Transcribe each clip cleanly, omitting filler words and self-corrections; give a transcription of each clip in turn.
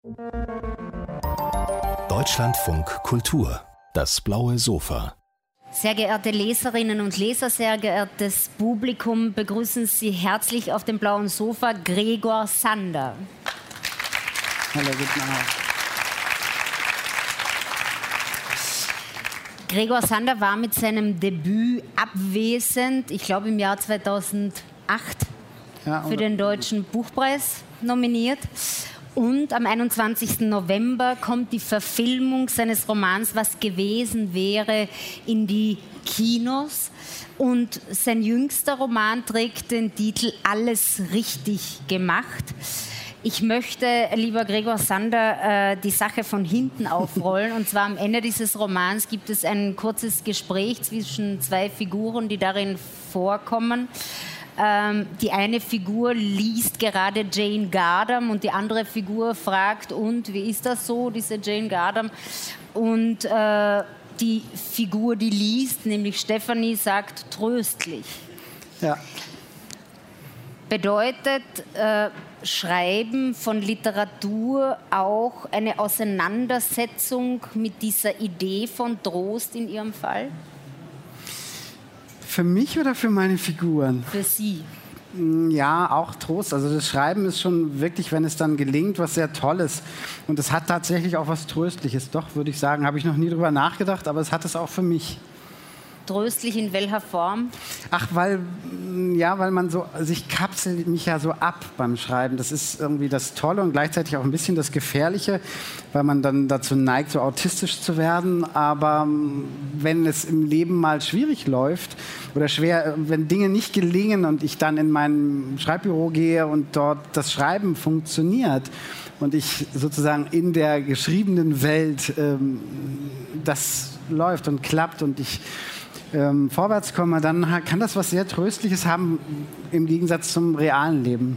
Deutschlandfunk Kultur, das blaue Sofa. Sehr geehrte Leserinnen und Leser, sehr geehrtes Publikum, begrüßen Sie herzlich auf dem blauen Sofa Gregor Sander. Hallo, guten Abend. Gregor Sander war mit seinem Debüt abwesend, ich glaube im Jahr 2008, für den Deutschen Buchpreis nominiert. Und am 21. November kommt die Verfilmung seines Romans Was gewesen wäre in die Kinos. Und sein jüngster Roman trägt den Titel Alles richtig gemacht. Ich möchte, lieber Gregor Sander, die Sache von hinten aufrollen. Und zwar am Ende dieses Romans gibt es ein kurzes Gespräch zwischen zwei Figuren, die darin vorkommen. Die eine Figur liest gerade Jane Gardam und die andere Figur fragt, und wie ist das so, diese Jane Gardam? Und die Figur, die liest, nämlich Stephanie, sagt tröstlich. Ja. Bedeutet Schreiben von Literatur auch eine Auseinandersetzung mit dieser Idee von Trost in Ihrem Fall? Für mich oder für meine Figuren? Für Sie. Ja, auch Trost. Also das Schreiben ist schon wirklich, wenn es dann gelingt, was sehr Tolles. Und es hat tatsächlich auch was Tröstliches. Doch, würde ich sagen, habe ich noch nie drüber nachgedacht, aber es hat es auch für mich. Tröstlich in welcher Form? Ach, weil man so, also ich kapsel mich ja so ab beim Schreiben. Das ist irgendwie das Tolle und gleichzeitig auch ein bisschen das Gefährliche, weil man dann dazu neigt, so autistisch zu werden. Aber wenn es im Leben mal schwierig läuft oder schwer, wenn Dinge nicht gelingen und ich dann in mein Schreibbüro gehe und dort das Schreiben funktioniert und ich sozusagen in der geschriebenen Welt das läuft und klappt und ich vorwärts komme, dann kann das was sehr Tröstliches haben im Gegensatz zum realen Leben.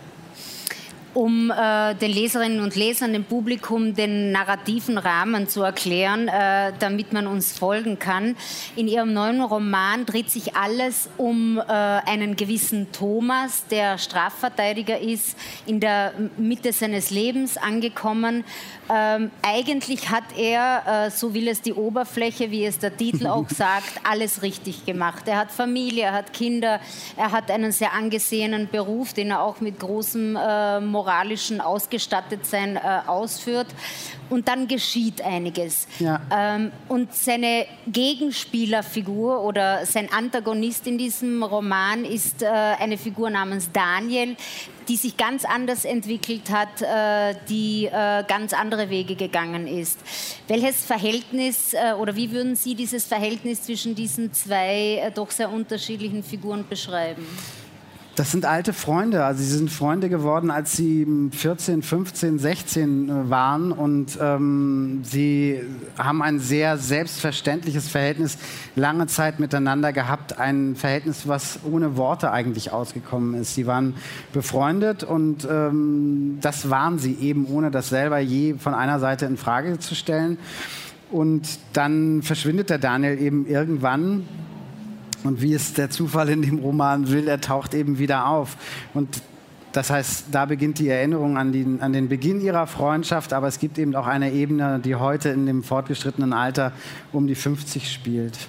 Um den Leserinnen und Lesern, dem Publikum, den narrativen Rahmen zu erklären, damit man uns folgen kann. In Ihrem neuen Roman dreht sich alles um einen gewissen Thomas, der Strafverteidiger ist, in der Mitte seines Lebens angekommen. Eigentlich hat er, so will es die Oberfläche, wie es der Titel auch sagt, alles richtig gemacht. Er hat Familie, er hat Kinder, er hat einen sehr angesehenen Beruf, den er auch mit großem moralischen Ausgestattetsein ausführt. Und dann geschieht einiges. Ja. Und seine Gegenspielerfigur oder sein Antagonist in diesem Roman ist eine Figur namens Daniel, die sich ganz anders entwickelt hat, die ganz andere Wege gegangen ist. Welches Verhältnis oder wie würden Sie dieses Verhältnis zwischen diesen zwei doch sehr unterschiedlichen Figuren beschreiben? Das sind alte Freunde. Also sie sind Freunde geworden, als sie 14, 15, 16 waren. Und sie haben ein sehr selbstverständliches Verhältnis lange Zeit miteinander gehabt. Ein Verhältnis, was ohne Worte eigentlich ausgekommen ist. Sie waren befreundet und das waren sie eben, ohne das selber je von einer Seite in Frage zu stellen. Und dann verschwindet der Daniel eben irgendwann. Und wie es der Zufall in dem Roman will, er taucht eben wieder auf. Und das heißt, da beginnt die Erinnerung an den Beginn ihrer Freundschaft. Aber es gibt eben auch eine Ebene, die heute in dem fortgeschrittenen Alter um die 50 spielt.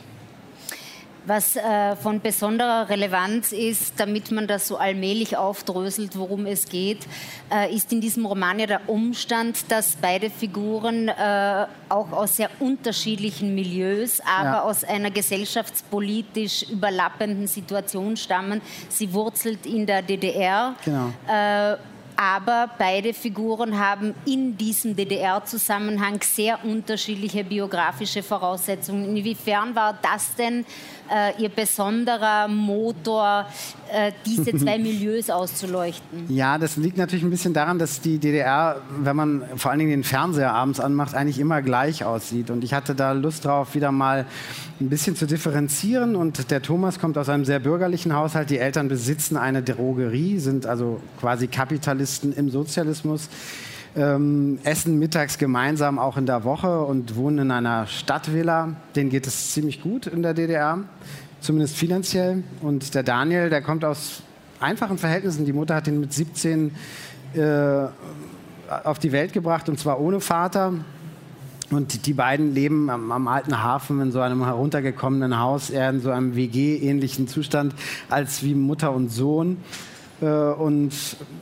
Was von besonderer Relevanz ist, damit man das so allmählich aufdröselt, worum es geht, ist in diesem Roman ja der Umstand, dass beide Figuren auch aus sehr unterschiedlichen Milieus, aber aus einer gesellschaftspolitisch überlappenden Situation stammen. Sie wurzelt in der DDR. Genau. Aber beide Figuren haben in diesem DDR-Zusammenhang sehr unterschiedliche biografische Voraussetzungen. Inwiefern war das denn Ihr besonderer Motor, diese zwei Milieus auszuleuchten? Ja, das liegt natürlich ein bisschen daran, dass die DDR, wenn man vor allen Dingen den Fernseher abends anmacht, eigentlich immer gleich aussieht. Und ich hatte da Lust drauf, wieder mal ein bisschen zu differenzieren. Und der Thomas kommt aus einem sehr bürgerlichen Haushalt. Die Eltern besitzen eine Drogerie, sind also quasi Kapitalisten im Sozialismus. Essen mittags gemeinsam auch in der Woche und wohnen in einer Stadtvilla. Denen geht es ziemlich gut in der DDR, zumindest finanziell. Und der Daniel, der kommt aus einfachen Verhältnissen. Die Mutter hat ihn mit 17 auf die Welt gebracht, und zwar ohne Vater. Und die beiden leben am alten Hafen in so einem heruntergekommenen Haus, eher in so einem WG-ähnlichen Zustand als wie Mutter und Sohn. Und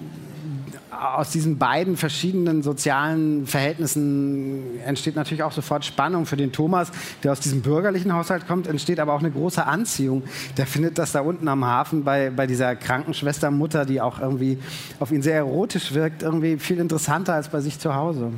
aus diesen beiden verschiedenen sozialen Verhältnissen entsteht natürlich auch sofort Spannung für den Thomas, der aus diesem bürgerlichen Haushalt kommt, entsteht aber auch eine große Anziehung. Der findet das da unten am Hafen bei dieser Krankenschwestermutter, die auch irgendwie auf ihn sehr erotisch wirkt, irgendwie viel interessanter als bei sich zu Hause.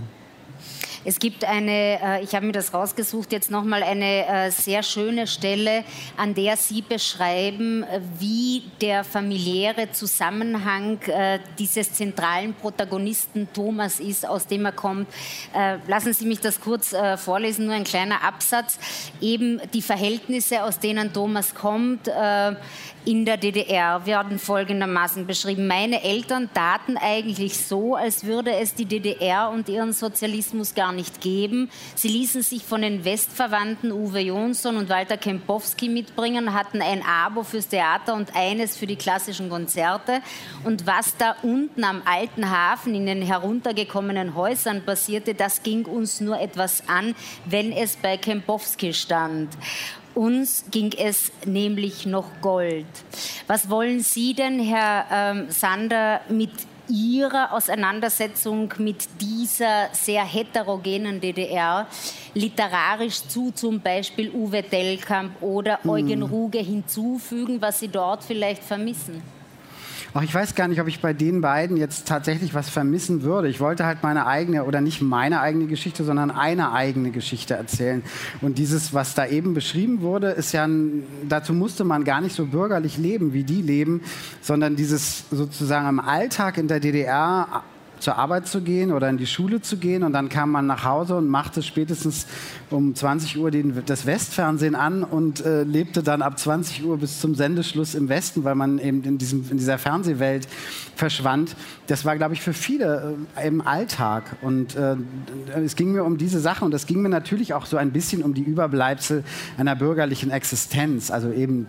Es gibt ich habe mir das rausgesucht, jetzt nochmal eine sehr schöne Stelle, an der Sie beschreiben, wie der familiäre Zusammenhang dieses zentralen Protagonisten Thomas ist, aus dem er kommt. Lassen Sie mich das kurz vorlesen, nur ein kleiner Absatz. Eben die Verhältnisse, aus denen Thomas kommt, in der DDR werden folgendermaßen beschrieben. Meine Eltern taten eigentlich so, als würde es die DDR und ihren Sozialismus gar nicht geben. Sie ließen sich von den Westverwandten Uwe Jonsson und Walter Kempowski mitbringen, hatten ein Abo fürs Theater und eines für die klassischen Konzerte. Und was da unten am alten Hafen in den heruntergekommenen Häusern passierte, das ging uns nur etwas an, wenn es bei Kempowski stand. Uns ging es nämlich noch Gold. Was wollen Sie denn, Herr Sander, mit Ihrer Auseinandersetzung mit dieser sehr heterogenen DDR literarisch zu zum Beispiel Uwe Tellkamp oder Eugen Ruge hinzufügen, was Sie dort vielleicht vermissen? Ach, ich weiß gar nicht, ob ich bei den beiden jetzt tatsächlich was vermissen würde. Ich wollte halt meine eigene, oder nicht meine eigene Geschichte, sondern eine eigene Geschichte erzählen. Und dieses, was da eben beschrieben wurde, ist ja, dazu musste man gar nicht so bürgerlich leben, wie die leben, sondern dieses sozusagen im Alltag in der DDR zur Arbeit zu gehen oder in die Schule zu gehen, und dann kam man nach Hause und machte spätestens um 20 Uhr das Westfernsehen an und lebte dann ab 20 Uhr bis zum Sendeschluss im Westen, weil man eben in dieser Fernsehwelt verschwand. Das war, glaube ich, für viele im Alltag, und es ging mir um diese Sache, und es ging mir natürlich auch so ein bisschen um die Überbleibsel einer bürgerlichen Existenz, also eben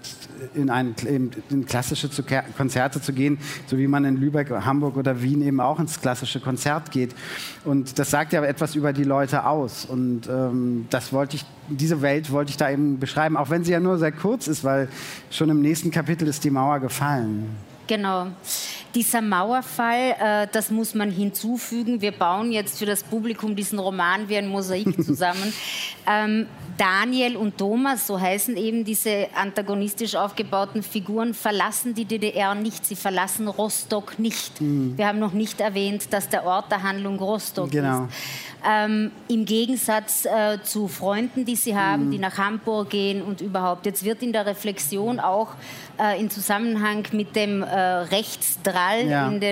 in klassische Konzerte zu gehen, so wie man in Lübeck, Hamburg oder Wien eben auch ins klassische Konzert geht. Und das sagt ja etwas über die Leute aus. Und diese Welt wollte ich da eben beschreiben, auch wenn sie ja nur sehr kurz ist, weil schon im nächsten Kapitel ist die Mauer gefallen. Genau. Dieser Mauerfall, das muss man hinzufügen. Wir bauen jetzt für das Publikum diesen Roman wie ein Mosaik zusammen. Daniel und Thomas, so heißen eben diese antagonistisch aufgebauten Figuren, verlassen die DDR nicht. Sie verlassen Rostock nicht. Wir haben noch nicht erwähnt, dass der Ort der Handlung Rostock ist. Im Gegensatz zu Freunden, die sie haben, die nach Hamburg gehen und überhaupt. Jetzt wird in der Reflexion auch in Zusammenhang mit dem Rechtsdrall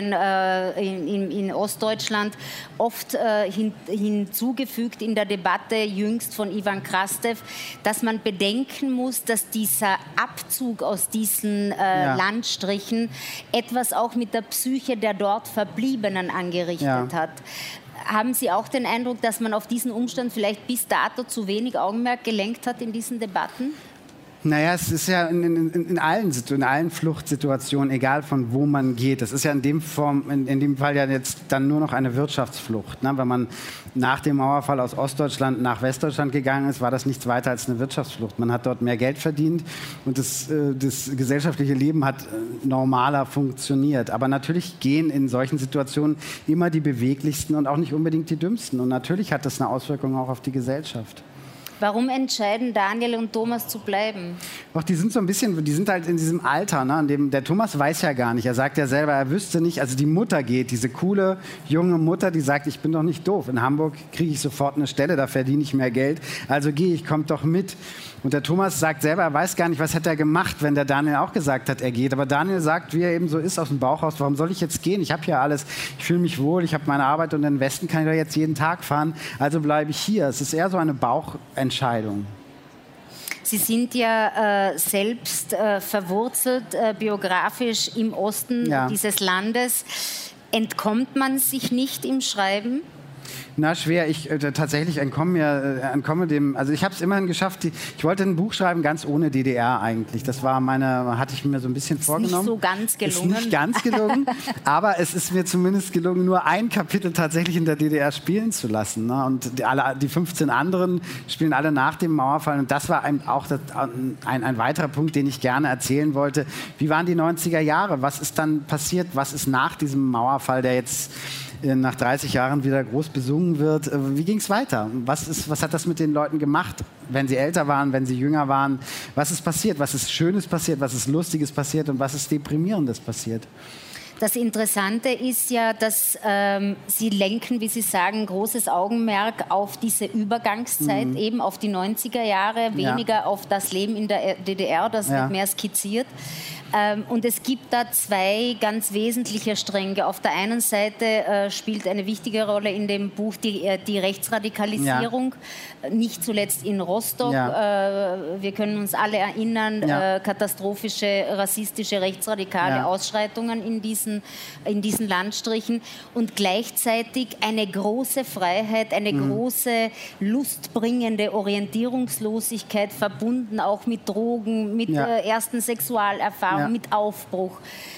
in Ostdeutschland oft hinzugefügt in der Debatte jüngst von Ivan Krastev, dass man bedenken muss, dass dieser Abzug aus diesen Landstrichen etwas auch mit der Psyche der dort Verbliebenen angerichtet hat. Haben Sie auch den Eindruck, dass man auf diesen Umstand vielleicht bis dato zu wenig Augenmerk gelenkt hat in diesen Debatten? Naja, es ist ja in allen Fluchtsituationen, egal von wo man geht. Das ist ja in dem Fall ja jetzt dann nur noch eine Wirtschaftsflucht. Ne? Wenn man nach dem Mauerfall aus Ostdeutschland nach Westdeutschland gegangen ist, war das nichts weiter als eine Wirtschaftsflucht. Man hat dort mehr Geld verdient und das gesellschaftliche Leben hat normaler funktioniert. Aber natürlich gehen in solchen Situationen immer die Beweglichsten und auch nicht unbedingt die Dümmsten. Und natürlich hat das eine Auswirkung auch auf die Gesellschaft. Warum entscheiden Daniel und Thomas zu bleiben? Doch, die sind halt in diesem Alter, ne, in dem der Thomas weiß ja gar nicht. Er sagt ja selber, er wüsste nicht, also die Mutter geht, diese coole junge Mutter, die sagt, ich bin doch nicht doof. In Hamburg kriege ich sofort eine Stelle, da verdiene ich mehr Geld. Also gehe ich, kommt doch mit. Und der Thomas sagt selber, er weiß gar nicht, was hätte er gemacht, wenn der Daniel auch gesagt hat, er geht. Aber Daniel sagt, wie er eben so ist, aus dem Bauch raus, warum soll ich jetzt gehen? Ich habe hier alles, ich fühle mich wohl, ich habe meine Arbeit und in den Westen kann ich doch jetzt jeden Tag fahren. Also bleibe ich hier. Es ist eher so eine Bauchentscheidung. Sie sind ja selbst verwurzelt, biografisch im Osten dieses Landes. Entkommt man sich nicht im Schreiben? Na, schwer. Ich tatsächlich entkomme dem. Also ich habe es immerhin geschafft. Ich wollte ein Buch schreiben, ganz ohne DDR eigentlich. Das war hatte ich mir so ein bisschen vorgenommen. Ist nicht so ganz gelungen. Ist nicht ganz gelungen, aber es ist mir zumindest gelungen, nur ein Kapitel tatsächlich in der DDR spielen zu lassen. Ne? Und die 15 anderen spielen alle nach dem Mauerfall. Und das war auch ein weiterer Punkt, den ich gerne erzählen wollte. Wie waren die 90er Jahre? Was ist dann passiert? Was ist nach diesem Mauerfall, der jetzt nach 30 Jahren wieder groß besungen wird? Wie ging es weiter? Was hat das mit den Leuten gemacht, wenn sie älter waren, wenn sie jünger waren? Was ist passiert? Was ist Schönes passiert? Was ist Lustiges passiert? Und was ist Deprimierendes passiert? Das Interessante ist ja, dass Sie lenken, wie Sie sagen, großes Augenmerk auf diese Übergangszeit, eben auf die 90er Jahre, weniger auf das Leben in der DDR, das wird mehr skizziert. Und es gibt da zwei ganz wesentliche Stränge. Auf der einen Seite spielt eine wichtige Rolle in dem Buch die Rechtsradikalisierung, nicht zuletzt in Rostock. Wir können uns alle erinnern, katastrophische, rassistische, rechtsradikale Ausschreitungen in diesen Landstrichen. Und gleichzeitig eine große Freiheit, eine große lustbringende Orientierungslosigkeit, verbunden auch mit Drogen, mit ersten Sexualerfahrungen, mit Aufbruch.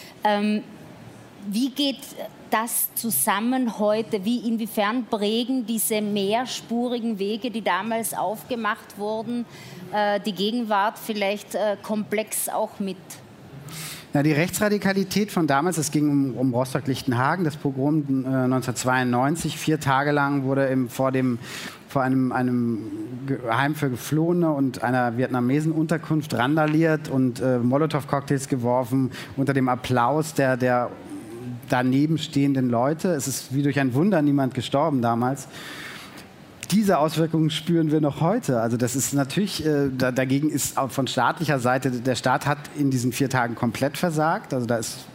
Wie geht das zusammen heute? Inwiefern prägen diese mehrspurigen Wege, die damals aufgemacht wurden, die Gegenwart vielleicht komplex auch mit? Ja, die Rechtsradikalität von damals, es ging um Rostock-Lichtenhagen, das Pogrom 1992, 4 Tage lang wurde vor einem Heim für Geflohene und einer Vietnamesen-Unterkunft randaliert und Molotow-Cocktails geworfen unter dem Applaus der daneben stehenden Leute. Es ist wie durch ein Wunder niemand gestorben damals. Diese Auswirkungen spüren wir noch heute. Also das ist natürlich, dagegen ist auch von staatlicher Seite, der Staat hat in diesen 4 Tagen komplett versagt. Also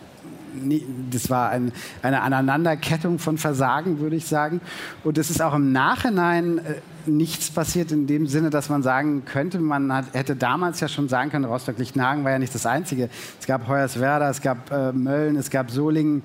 das war eine Aneinanderkettung von Versagen, würde ich sagen. Und es ist auch im Nachhinein nichts passiert in dem Sinne, dass man sagen könnte, hätte damals ja schon sagen können, Rostock-Lichtenhagen war ja nicht das Einzige. Es gab Hoyerswerda, es gab Mölln, es gab Solingen.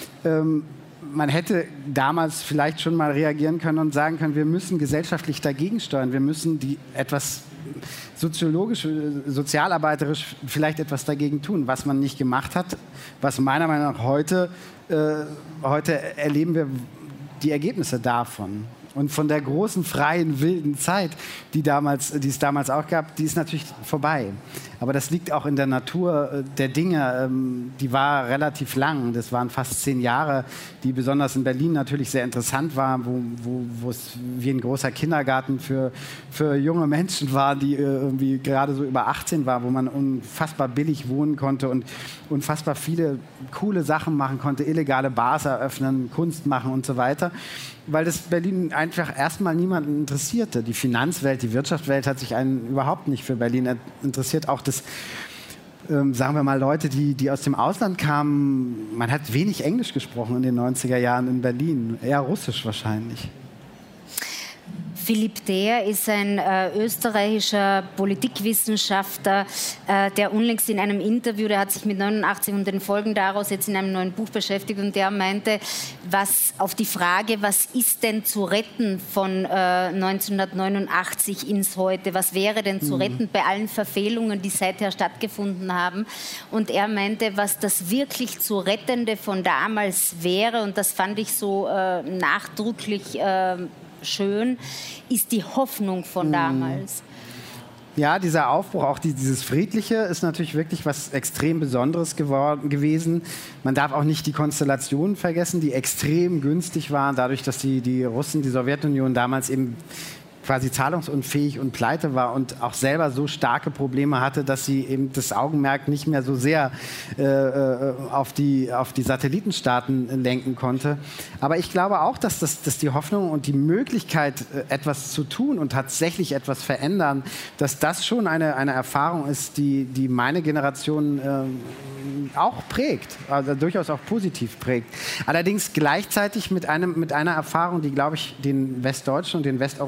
Man hätte damals vielleicht schon mal reagieren können und sagen können, wir müssen gesellschaftlich dagegen steuern, wir müssen etwas soziologisch, sozialarbeiterisch vielleicht etwas dagegen tun, was man nicht gemacht hat, was meiner Meinung nach heute erleben wir die Ergebnisse davon. Und von der großen, freien, wilden Zeit, die es damals auch gab, die ist natürlich vorbei. Aber das liegt auch in der Natur der Dinge. Die war relativ lang. Das waren fast 10 Jahre, die besonders in Berlin natürlich sehr interessant waren, wo es wie ein großer Kindergarten für junge Menschen war, die irgendwie gerade so über 18 waren, wo man unfassbar billig wohnen konnte und unfassbar viele coole Sachen machen konnte, illegale Bars eröffnen, Kunst machen und so weiter. Weil das Berlin einfach erstmal niemanden interessierte. Die Finanzwelt, die Wirtschaftswelt hat sich überhaupt nicht für Berlin interessiert. Auch das, sagen wir mal, Leute, die aus dem Ausland kamen, man hat wenig Englisch gesprochen in den 90er Jahren in Berlin, eher Russisch wahrscheinlich. Philipp Dehr ist ein österreichischer Politikwissenschaftler, der unlängst in einem Interview, der hat sich mit 89 und den Folgen daraus jetzt in einem neuen Buch beschäftigt, und der meinte, auf die Frage, was ist denn zu retten von 1989 ins Heute, was wäre denn zu retten bei allen Verfehlungen, die seither stattgefunden haben, und er meinte, was das wirklich zu Rettende von damals wäre, und das fand ich so nachdrücklich schön, ist die Hoffnung von damals. Ja, dieser Aufbruch, auch dieses Friedliche, ist natürlich wirklich was extrem Besonderes gewesen. Man darf auch nicht die Konstellationen vergessen, die extrem günstig waren, dadurch, dass die Russen, die Sowjetunion damals eben quasi zahlungsunfähig und pleite war und auch selber so starke Probleme hatte, dass sie eben das Augenmerk nicht mehr so sehr auf die Satellitenstaaten lenken konnte. Aber ich glaube auch, dass die Hoffnung und die Möglichkeit, etwas zu tun und tatsächlich etwas verändern, dass das schon eine Erfahrung ist, die meine Generation auch prägt, also durchaus auch positiv prägt. Allerdings gleichzeitig mit einer Erfahrung, die, glaube ich, den Westdeutschen und den Westeuropäern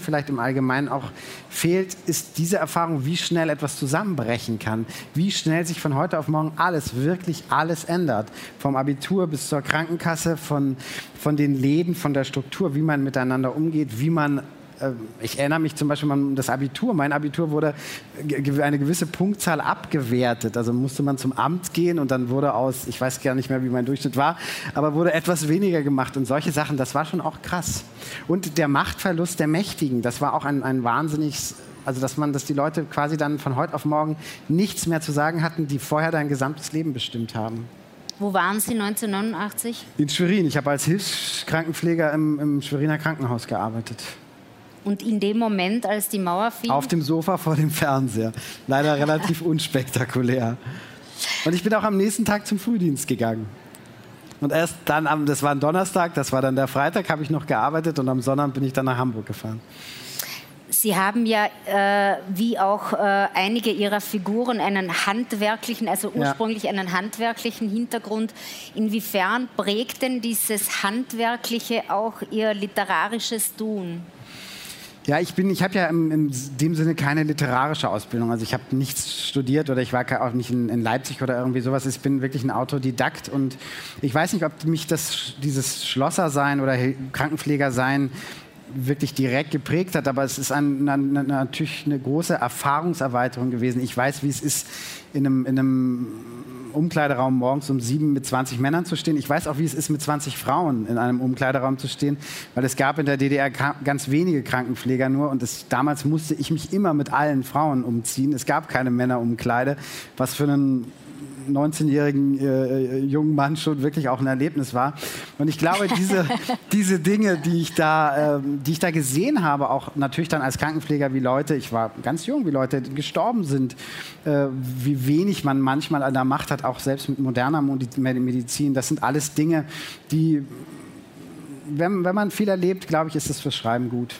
vielleicht im Allgemeinen auch fehlt, ist diese Erfahrung, wie schnell etwas zusammenbrechen kann. Wie schnell sich von heute auf morgen alles, wirklich alles ändert. Vom Abitur bis zur Krankenkasse, von den Läden, von der Struktur, wie man miteinander umgeht, wie man... Ich erinnere mich zum Beispiel an das Abitur. Mein Abitur wurde eine gewisse Punktzahl abgewertet. Also musste man zum Amt gehen und dann wurde aus, ich weiß gar nicht mehr, wie mein Durchschnitt war, aber wurde etwas weniger gemacht. Und solche Sachen, das war schon auch krass. Und der Machtverlust der Mächtigen, das war auch ein wahnsinniges, also dass die Leute quasi dann von heute auf morgen nichts mehr zu sagen hatten, die vorher dein gesamtes Leben bestimmt haben. Wo waren Sie 1989? In Schwerin. Ich habe als Hilfskrankenpfleger im Schweriner Krankenhaus gearbeitet. Und in dem Moment, als die Mauer fiel? Auf dem Sofa vor dem Fernseher. Leider relativ unspektakulär. Und ich bin auch am nächsten Tag zum Frühdienst gegangen. Und erst dann, das war ein Donnerstag, das war dann der Freitag, habe ich noch gearbeitet und am Sonntag bin ich dann nach Hamburg gefahren. Sie haben ja, wie auch einige Ihrer Figuren, einen handwerklichen, also ursprünglich einen handwerklichen Hintergrund. Inwiefern prägt denn dieses Handwerkliche auch Ihr literarisches Tun? Ja, ich habe ja in dem Sinne keine literarische Ausbildung. Also ich habe nichts studiert oder ich war auch nicht in Leipzig oder irgendwie sowas. Ich bin wirklich ein Autodidakt und ich weiß nicht, ob mich dieses Schlossersein oder Krankenpflegersein wirklich direkt geprägt hat, aber es ist natürlich eine große Erfahrungserweiterung gewesen. Ich weiß, wie es ist, in einem Umkleideraum morgens um 7 mit 20 Männern zu stehen. Ich weiß auch, wie es ist, mit 20 Frauen in einem Umkleideraum zu stehen, weil es gab in der DDR ganz wenige Krankenpfleger nur und damals musste ich mich immer mit allen Frauen umziehen. Es gab keine Männerumkleide, was für einen 19-jährigen jungen Mann schon wirklich auch ein Erlebnis war. Und ich glaube, diese Dinge, die ich da gesehen habe, auch natürlich dann als Krankenpfleger, wie Leute, ich war ganz jung, wie Leute gestorben sind, wie wenig man manchmal an der Macht hat, auch selbst mit moderner Medizin, das sind alles Dinge, die, wenn man viel erlebt, glaube ich, ist das fürs Schreiben gut.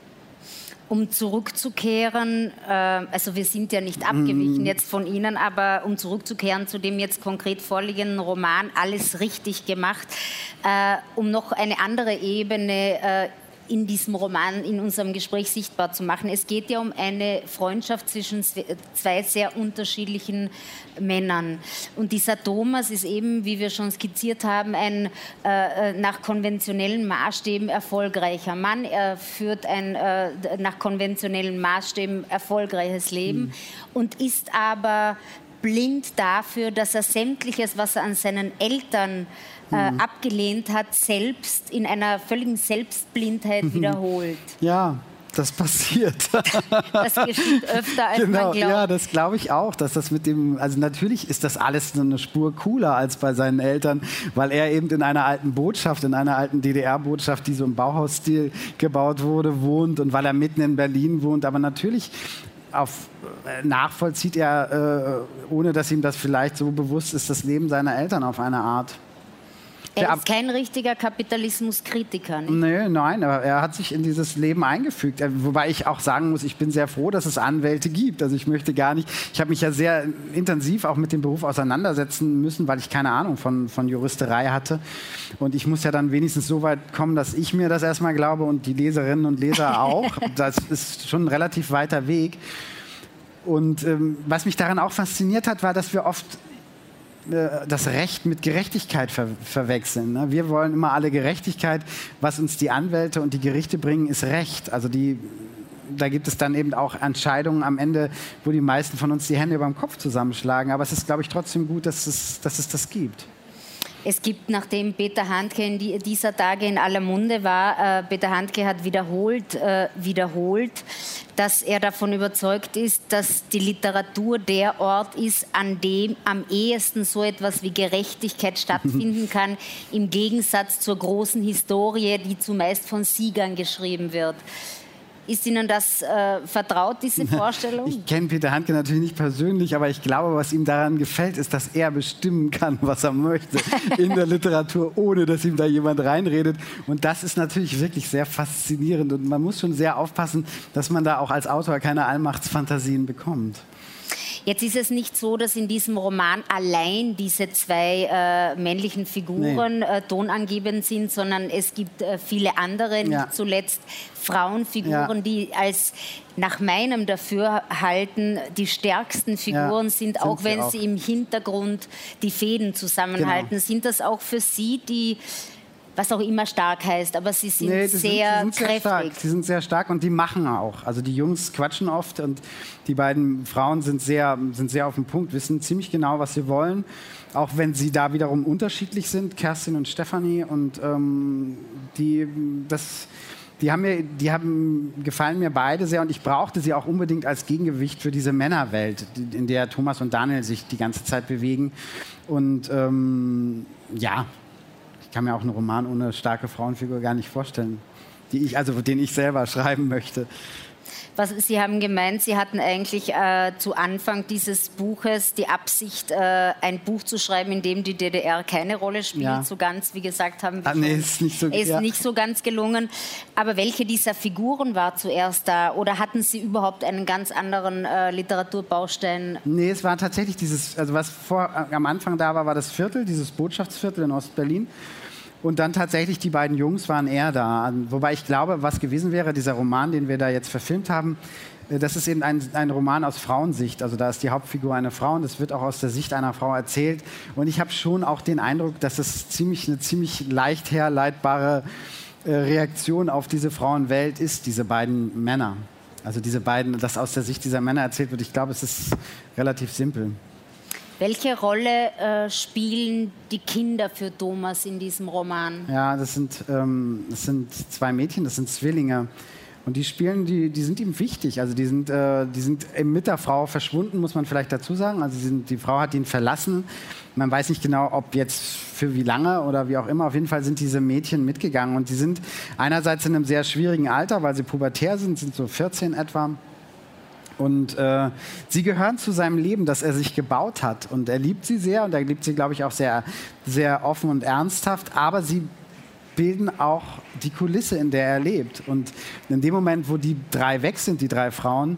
Um zurückzukehren, also wir sind ja nicht abgewichen jetzt von Ihnen, aber um zurückzukehren zu dem jetzt konkret vorliegenden Roman, alles richtig gemacht, um noch eine andere Ebene in diesem Roman, in unserem Gespräch sichtbar zu machen. Es geht ja um eine Freundschaft zwischen zwei sehr unterschiedlichen Männern. Und dieser Thomas ist eben, wie wir schon skizziert haben, ein nach konventionellen Maßstäben erfolgreicher Mann. Er führt ein nach konventionellen Maßstäben erfolgreiches Leben und ist aber blind dafür, dass er sämtliches, was er an seinen Eltern abgelehnt hat, selbst in einer völligen Selbstblindheit wiederholt. Ja, das passiert. Das geschieht öfter, als man glaubt. Ja, das glaube ich auch, dass das mit dem, also natürlich ist das alles so eine Spur cooler als bei seinen Eltern, weil er eben in einer alten Botschaft, in einer alten DDR-Botschaft, die so im Bauhausstil gebaut wurde, wohnt und weil er mitten in Berlin wohnt, aber natürlich nachvollzieht er, ohne dass ihm das vielleicht so bewusst ist, das Leben seiner Eltern auf eine Art. Er ist kein richtiger Kapitalismuskritiker, nicht? Nein, aber er hat sich in dieses Leben eingefügt. Wobei ich auch sagen muss, ich bin sehr froh, dass es Anwälte gibt. Also ich habe mich ja sehr intensiv auch mit dem Beruf auseinandersetzen müssen, weil ich keine Ahnung von Juristerei hatte. Und ich muss ja dann wenigstens so weit kommen, dass ich mir das erstmal glaube und die Leserinnen und Leser auch. Das ist schon ein relativ weiter Weg. Und was mich daran auch fasziniert hat, war, dass wir oft das Recht mit Gerechtigkeit verwechseln. Ne? Wir wollen immer alle Gerechtigkeit. Was uns die Anwälte und die Gerichte bringen, ist Recht. Also da gibt es dann eben auch Entscheidungen am Ende, wo die meisten von uns die Hände über dem Kopf zusammenschlagen. Aber es ist, glaube ich, trotzdem gut, dass es das gibt. Es gibt, nachdem Peter Handke in dieser Tage in aller Munde war, Peter Handke hat wiederholt, dass er davon überzeugt ist, dass die Literatur der Ort ist, an dem am ehesten so etwas wie Gerechtigkeit stattfinden kann, im Gegensatz zur großen Historie, die zumeist von Siegern geschrieben wird. Ist Ihnen das vertraut, diese Vorstellung? Ich kenne Peter Handke natürlich nicht persönlich, aber ich glaube, was ihm daran gefällt, ist, dass er bestimmen kann, was er möchte in der Literatur, ohne dass ihm da jemand reinredet. Und das ist natürlich wirklich sehr faszinierend. Und man muss schon sehr aufpassen, dass man da auch als Autor keine Allmachtsfantasien bekommt. Jetzt ist es nicht so, dass in diesem Roman allein diese zwei männlichen Figuren tonangebend sind, sondern es gibt viele andere, nicht zuletzt Frauenfiguren, die als nach meinem Dafürhalten die stärksten Figuren sind, auch wenn sie im Hintergrund die Fäden zusammenhalten. Genau. Sind das auch für Sie die, was auch immer stark heißt, aber sie sind sehr kräftig. Sie sind sehr stark und die machen auch. Also die Jungs quatschen oft und die beiden Frauen sind sehr auf den Punkt, wissen ziemlich genau, was sie wollen. Auch wenn sie da wiederum unterschiedlich sind, Kerstin und Stefanie. Und gefallen mir beide sehr und ich brauchte sie auch unbedingt als Gegengewicht für diese Männerwelt, in der Thomas und Daniel sich die ganze Zeit bewegen. Und ich kann mir auch einen Roman ohne starke Frauenfigur gar nicht vorstellen, den ich selber schreiben möchte. Sie haben gemeint, Sie hatten eigentlich zu Anfang dieses Buches die Absicht, ein Buch zu schreiben, in dem die DDR keine Rolle spielt. So ganz, wie gesagt, haben wir ist nicht so ganz gelungen. Aber welche dieser Figuren war zuerst da? Oder hatten Sie überhaupt einen ganz anderen Literaturbaustein? Nee, es war tatsächlich was am Anfang da war das Viertel, dieses Botschaftsviertel in Ostberlin. Und dann tatsächlich die beiden Jungs waren eher da. Wobei ich glaube, was gewesen wäre, dieser Roman, den wir da jetzt verfilmt haben, das ist eben ein Roman aus Frauensicht. Also da ist die Hauptfigur eine Frau und das wird auch aus der Sicht einer Frau erzählt. Und ich habe schon auch den Eindruck, dass es eine ziemlich leicht herleitbare Reaktion auf diese Frauenwelt ist, diese beiden Männer. Also dass aus der Sicht dieser Männer erzählt wird. Ich glaube, es ist relativ simpel. Welche Rolle spielen die Kinder für Thomas in diesem Roman? Ja, das sind zwei Mädchen, das sind Zwillinge. Und die sind ihm wichtig. Also die sind mit der Frau verschwunden, muss man vielleicht dazu sagen. Also die Frau hat ihn verlassen. Man weiß nicht genau, ob jetzt für wie lange oder wie auch immer. Auf jeden Fall sind diese Mädchen mitgegangen. Und die sind einerseits in einem sehr schwierigen Alter, weil sie pubertär sind so 14 etwa. Und sie gehören zu seinem Leben, das er sich gebaut hat. Und er liebt sie sehr und er liebt sie, glaube ich, auch sehr, sehr offen und ernsthaft. Aber sie bilden auch die Kulisse, in der er lebt. Und in dem Moment, wo die drei weg sind, die drei Frauen,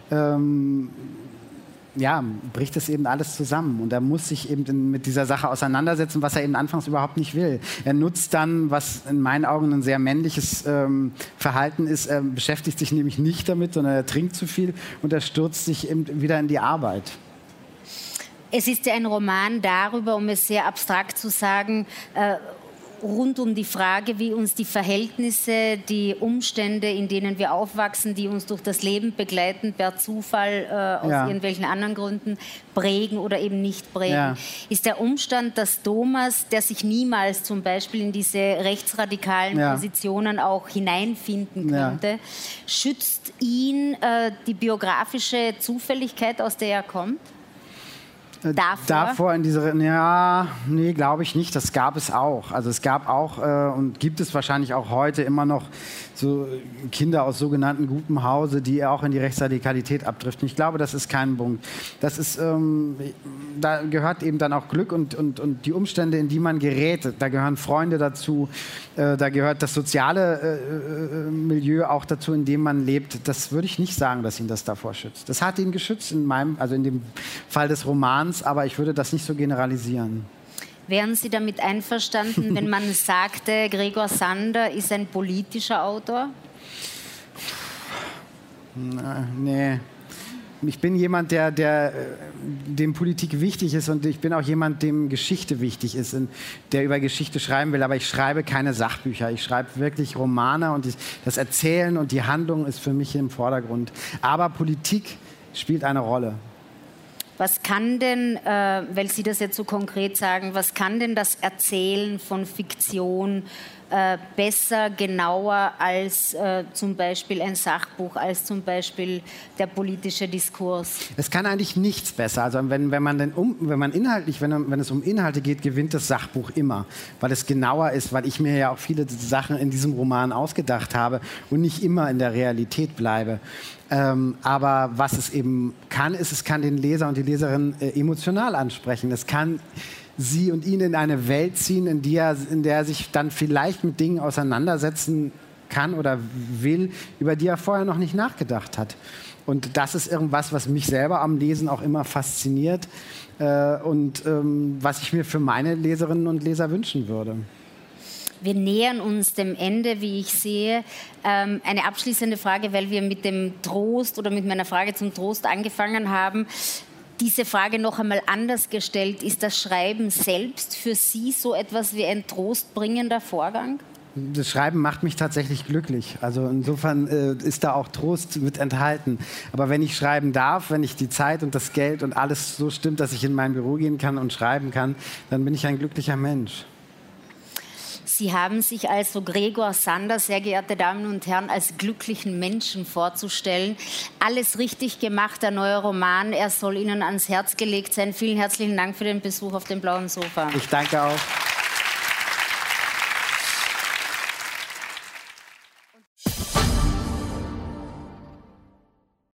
bricht es eben alles zusammen. Und er muss sich eben mit dieser Sache auseinandersetzen, was er eben anfangs überhaupt nicht will. Er nutzt dann, was in meinen Augen ein sehr männliches Verhalten ist, er beschäftigt sich nämlich nicht damit, sondern er trinkt zu viel und er stürzt sich eben wieder in die Arbeit. Es ist ja ein Roman darüber, um es sehr abstrakt zu sagen, rund um die Frage, wie uns die Verhältnisse, die Umstände, in denen wir aufwachsen, die uns durch das Leben begleiten, per Zufall aus irgendwelchen anderen Gründen prägen oder eben nicht prägen. Ist der Umstand, dass Thomas, der sich niemals zum Beispiel in diese rechtsradikalen Positionen auch hineinfinden könnte, schützt ihn die biografische Zufälligkeit, aus der er kommt? Davor in dieser, glaube ich nicht. Das gab es auch. Also es gab auch und gibt es wahrscheinlich auch heute immer noch so Kinder aus sogenannten gutem Hause, die auch in die Rechtsradikalität abdriften. Ich glaube, das ist kein Punkt. Das ist, da gehört eben dann auch Glück und die Umstände, in die man gerät. Da gehören Freunde dazu. Da gehört das soziale Milieu auch dazu, in dem man lebt. Das würde ich nicht sagen, dass ihn das davor schützt. Das hat ihn geschützt in dem Fall des Romans. Aber ich würde das nicht so generalisieren. Wären Sie damit einverstanden, wenn man sagte, Gregor Sander ist ein politischer Autor? Nee. Ich bin jemand, dem Politik wichtig ist und ich bin auch jemand, dem Geschichte wichtig ist und der über Geschichte schreiben will. Aber ich schreibe keine Sachbücher. Ich schreibe wirklich Romane und das Erzählen und die Handlung ist für mich im Vordergrund. Aber Politik spielt eine Rolle. Was kann denn, weil Sie das jetzt so konkret sagen, was kann denn das Erzählen von Fiktion besser, genauer als zum Beispiel ein Sachbuch, als zum Beispiel der politische Diskurs? Es kann eigentlich nichts besser. Also wenn es um Inhalte geht, gewinnt das Sachbuch immer, weil es genauer ist, weil ich mir ja auch viele Sachen in diesem Roman ausgedacht habe und nicht immer in der Realität bleibe. Aber was es eben kann, ist, es kann den Leser und die Leserin emotional ansprechen. Es kann sie und ihn in eine Welt ziehen, in der er sich dann vielleicht mit Dingen auseinandersetzen kann oder will, über die er vorher noch nicht nachgedacht hat. Und das ist irgendwas, was mich selber am Lesen auch immer fasziniert und was ich mir für meine Leserinnen und Leser wünschen würde. Wir nähern uns dem Ende, wie ich sehe. Eine abschließende Frage, weil wir mit dem Trost oder mit meiner Frage zum Trost angefangen haben. Diese Frage noch einmal anders gestellt. Ist das Schreiben selbst für Sie so etwas wie ein trostbringender Vorgang? Das Schreiben macht mich tatsächlich glücklich. Also insofern ist da auch Trost mit enthalten. Aber wenn ich schreiben darf, wenn ich die Zeit und das Geld und alles so stimmt, dass ich in mein Büro gehen kann und schreiben kann, dann bin ich ein glücklicher Mensch. Sie haben sich also Gregor Sander, sehr geehrte Damen und Herren, als glücklichen Menschen vorzustellen. Alles richtig gemacht, der neue Roman. Er soll Ihnen ans Herz gelegt sein. Vielen herzlichen Dank für den Besuch auf dem blauen Sofa. Ich danke auch.